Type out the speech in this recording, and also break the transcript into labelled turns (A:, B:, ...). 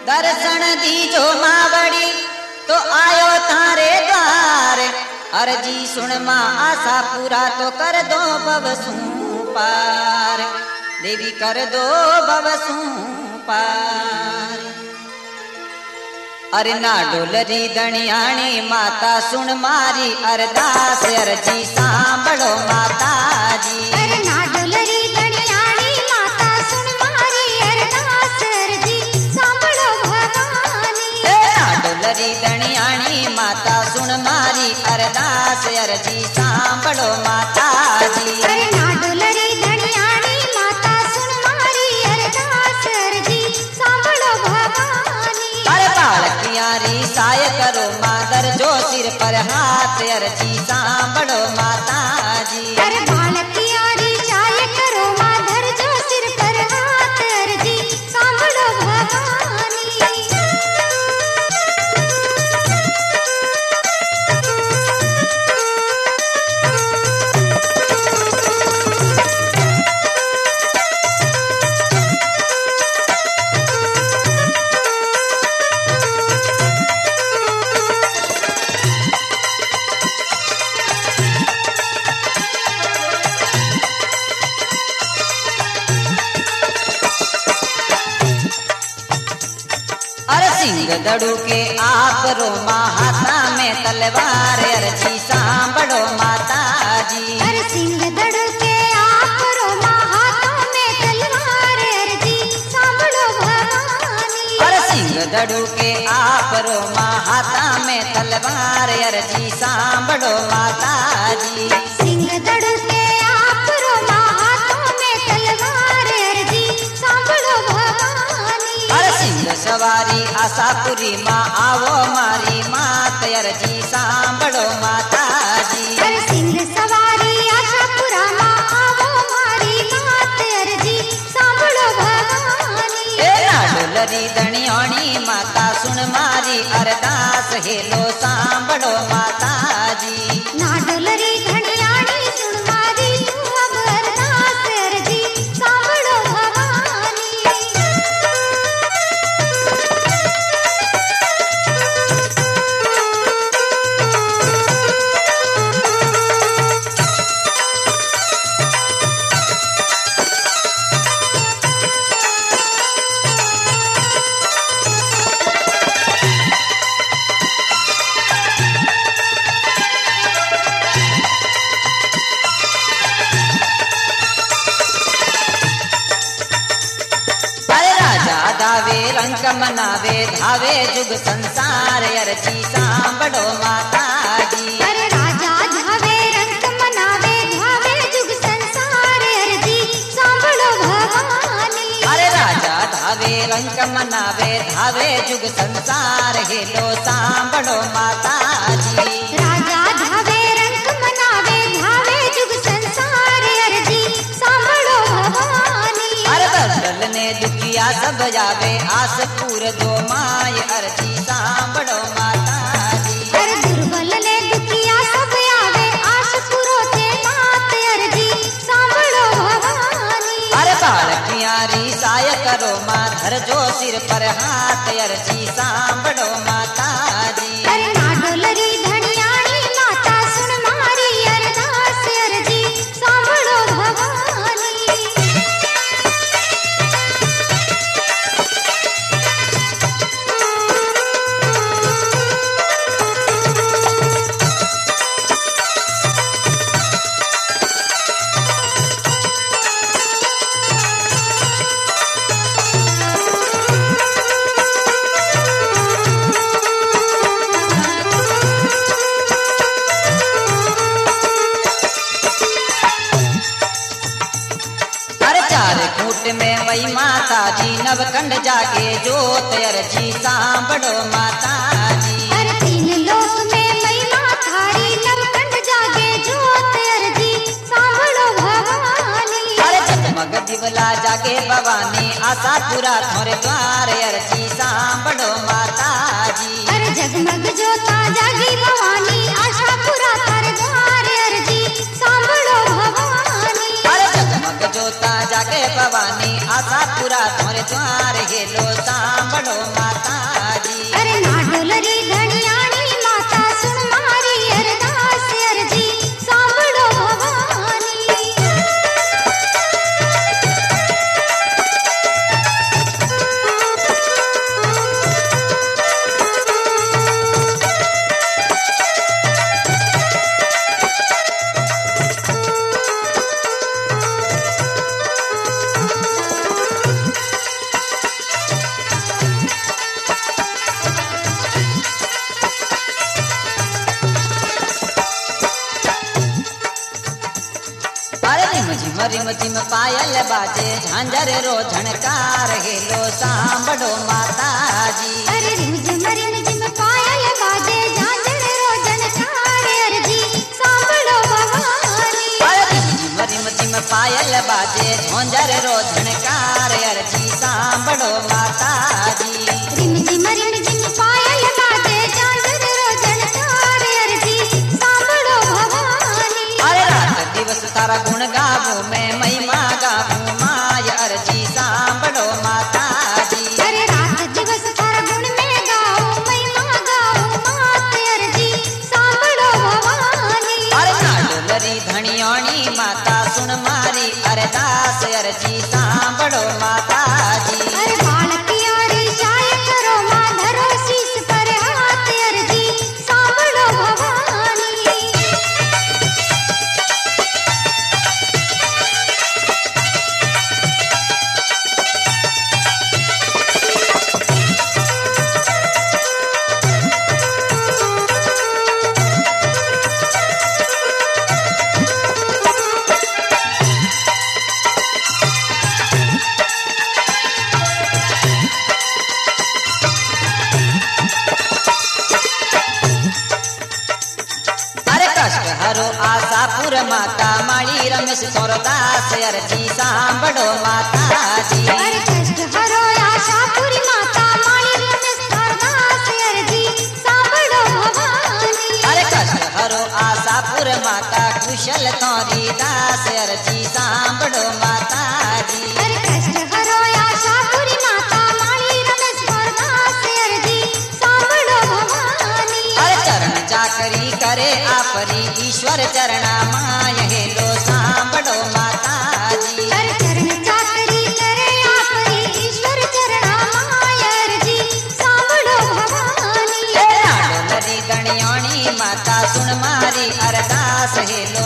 A: दर्शन दीजो मावड़ी तो आयो तारे द्वार। अर्जी सुन मां आशा पूरा तो कर दो भवसू पार। देवी कर दो भवसू पार। अरे ना डोलरी दणियाणी माता सुन मारी अरदास। अर्जी सांभळो माता जी।
B: अरे ना डोलरी दणियाणी माता सुन मारी अरदास। अर्जी सांभळो भवानी।
A: ना डोलरी दणियाणी माता सुन मारी अरदास। अर्जी सांभळो माता जी।
B: अरे ना डोलरी दणियाणी माता सुन मारी अरदास। अर्जी सांभळो भवानी।
A: अरे बालकियारी साय करो मादर जो सिर पर हाथ। अर्जी सांभळो माता जी।
B: अरे बालकियारी चाय करो माधर जो सिर पर हाथ। अर्जी सांभळो भवानी।
A: अरे सिंह दड़ू के आप रो हाथा में तलवार। अर्जी सांभळो माता जी।
B: अरे सिंह दड़ के आप रोमा हाथों में तलवार। अर्जी सांभळो भवानी।
A: अरे सिंह दड़ू के आप रो हाथा में तलवार। अर्जी सांभळो माता जी।
B: सिंह दड़ के आप रोमा हाथों में तलवार। अर्जी सांभळो भवानी।
A: अरे सिंह सवारी आशापुरी माँ आवो मारी मात। अर्जी सांभळो माता जी।
B: अरे सिंह सवारी आशापुरा मां आवो मारी मात। अर्जी सांभळो भवानी।
A: ना डोलरी दणियाणी माता सुन मारी अरदास। हेलो सांभळो माता जी।
B: ना डोलरी धणियाणी सुन मारी तू अब अरदास। अर्जी सांभळो भवानी।
A: अरे राजा दावे रंग मनावे धावे जुग संसार। अर्जी सांभळो माता जी।
B: अरे राजा धावे रंग मनावे धावे जुग संसार। अर्जी सांभळो भवानी।
A: अरे राजा धावे रंग मनावे धावे जुग संसार। हेलो सांभळो माता जी।
B: राजा धावे रंग मनावे धावे जुग संसार। अर्जी सांभळो भवानी।
A: अरे बदल ने दुखिया सब जावे आस पूर दो माय। अर्जी सांभळो माता जी।
B: अरे दुर्बल ने दुखिया सब आवे आश पुरो ते मात। अर्जी सांभळो भवानी।
A: अरे बालकियारी साय करो माधर जो सिर पर हाथ। अर्जी सांभळो माता जी।
B: अरे ना डोलरी धणियाणी माता सुन मारी अरदास। अर्जी सांभळो भवानी।
A: कूट में वही माता जी नवकंड जागे जोत। अर्जी सांभळो माता जी।
B: अरे तीन लोक में महिमा थारी नवकंड जागे जोत। अर्जी सांभळो भवानी।
A: अरे जगमग दिवला जागे भवानी आशा पूरा थोरे द्वार। अर्जी सांभळो माता जी।
B: अरे जगमग जोता जागी भवानी आशा पुरा थारे द्वार। अर्जी सांभळो भवानी।
A: अरे जगमग जोता जागे भवानी आशापुरा तोरे द्वार हेलो सांभळो माताजी।
B: अरे ना डोलरी धनियाणी माता सुन मारी अरदास अर्जी सांभळो भवानी।
A: रिम झिम पायल बाजे झांझर रो झणकार हेलो सांभळो माताजी।
B: अरे रिम झिम पायल बाजे झांझर रो झणकार अर्जी सांभळो भवानी।
A: अरे रिम झिम पायल बाजे झांझर रो झणकार अर्जी सांभळो माताजी।
B: रिम झिम पायल बाजे झांझर रो झणकार अर्जी सांभळो भवानी।
A: अरे रात दिवस तारा गुण गावो मैं महिमा गावो माय अर्जी सांभळो माताजी।
B: अरे रात दिवस तारा गुण में गाओ महिमा गाओ मात अर्जी सांभळो भवानी।
A: अरे ना डोलरी धनियाणी माता सुन मारी अरदास अर्जी सांभळो माताजी।
B: अरे बालकियारी चाय करो मां धरो शीश पर हाथ अर्जी सांभळो भवानी।
A: हरो आशापुर माता माली रमेश थोरदास अर्जी सांभळो माताजी।
B: अरे कष्ट हरो आशापुरी माता माली रमेश थोरदास अर्जी सांभळो भवानी।
A: अरे कष्ट हरो आशापुर माता कुशल तोरी दास अर्जी सांभळो माताजी।
B: अरे कष्ट हरो आशापुरी माता माली रमेश थोरदास अर्जी सांभळो भवानी।
A: अरे चरण चाकरी करे आपरी ईश्वर चरणा माय हेलो सांभळो माताजी।
B: अरे चरण चाकरी करे आपरी ईश्वर चरणा माय अर्जी सांभळो भवानी।
A: डोलरी धनियाणी माता सुन मारी अरदास हेलो